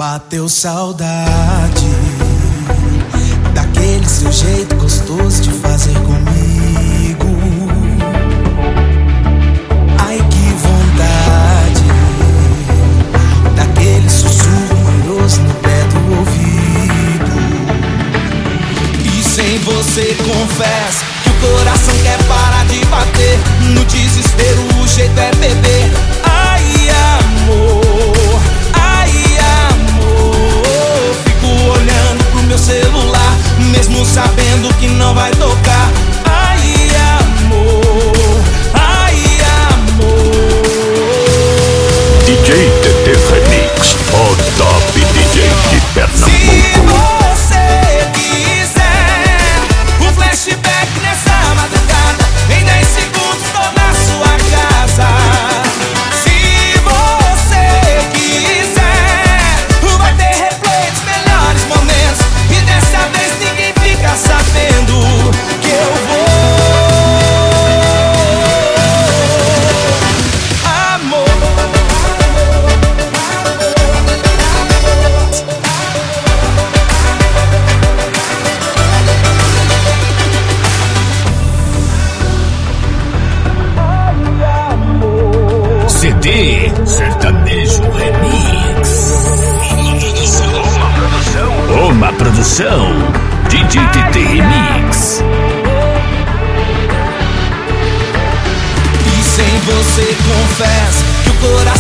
Bateu saudade daquele seu jeito gostoso de fazer comigo. Ai, que vontade daquele sussurro manhoso no pé do ouvido. E sem você confesso que o coração quer parar de bater. No desespero o jeito é beber. Ai, amor, ai, amor. Fico olhando pro meu celular, mesmo sabendo que não vai tocar. Ai, amor, ai, amor. DJ TT Remix, o top DJ de Pernambuco. Se você quiser um flashback nessa madrugada, em 10 segundos tô na sua casa. Se você quiser, vai ter replay dos melhores momentos, e dessa vez ninguém fica sabendo que eu vou. Amor, CD Sertanejo Remix. Uma produção DJ TT Remix. e sem você confesso que o coração